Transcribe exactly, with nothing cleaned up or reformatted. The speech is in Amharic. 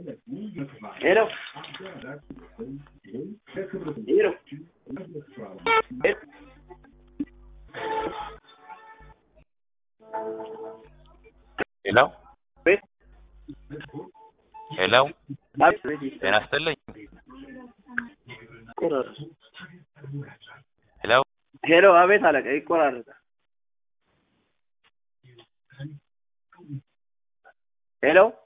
Hello. Hello. Hello? Wait. Hello? I'm ready. ጤና ይስጥልኝ። Hello? ሄሎ አቤት አለቃ ይቆራረጣል። ሄሎ